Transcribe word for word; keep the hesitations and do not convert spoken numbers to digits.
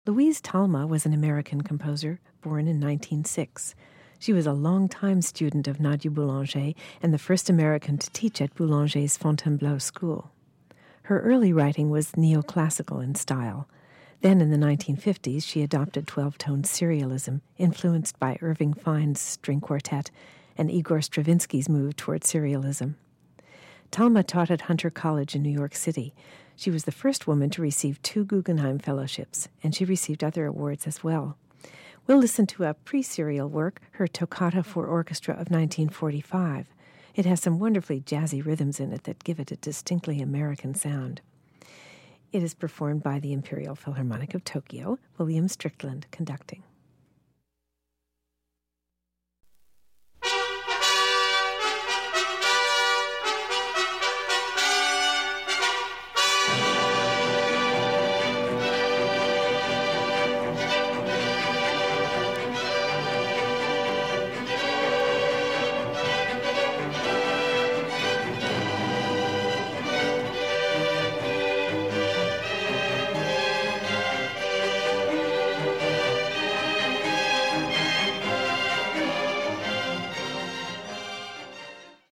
Louise Talma was an American composer born in nineteen oh six. She was a long-time student of Nadia Boulanger and the first American to teach at Boulanger's Fontainebleau School. Her early writing was neoclassical in style. Then in the nineteen fifties, she adopted twelve-tone serialism, influenced by Irving Fine's string quartet and Igor Stravinsky's move toward serialism. Talma taught at Hunter College in New York City. She was the first woman to receive two Guggenheim Fellowships, and she received other awards as well. We'll listen to a pre-serial work, her Toccata for Orchestra of nineteen forty-five. It has some wonderfully jazzy rhythms in it that give it a distinctly American sound. It is performed by the Imperial Philharmonic of Tokyo, William Strickland conducting.